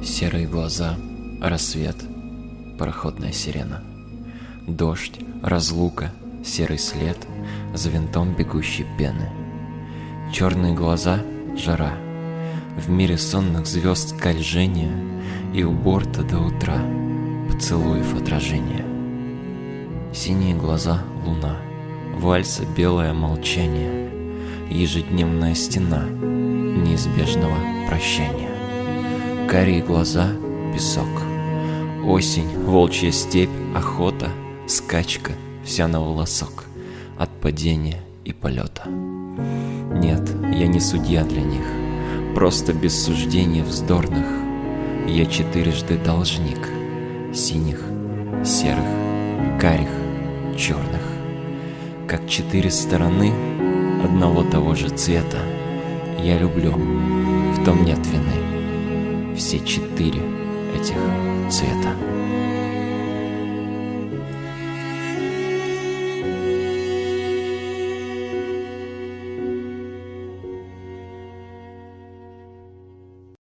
Серые глаза, рассвет, пароходная сирена. Дождь, разлука, серый след, за винтом бегущей пены. Черные глаза, жара, в мире сонных звезд скольжения, и у борта до утра поцелуев отражение. Синие глаза, луна, вальса белое молчание, ежедневная стена неизбежного прощания. Карие глаза, песок, осень, волчья степь, охота, скачка, вся на волосок, от падения и полета. Нет, я не судья для них, просто без суждений вздорных. Я четырежды должник синих, серых, карих, черных. Как четыре стороны одного того же цвета. Я люблю, в том нет вины. Все четыре этих цвета.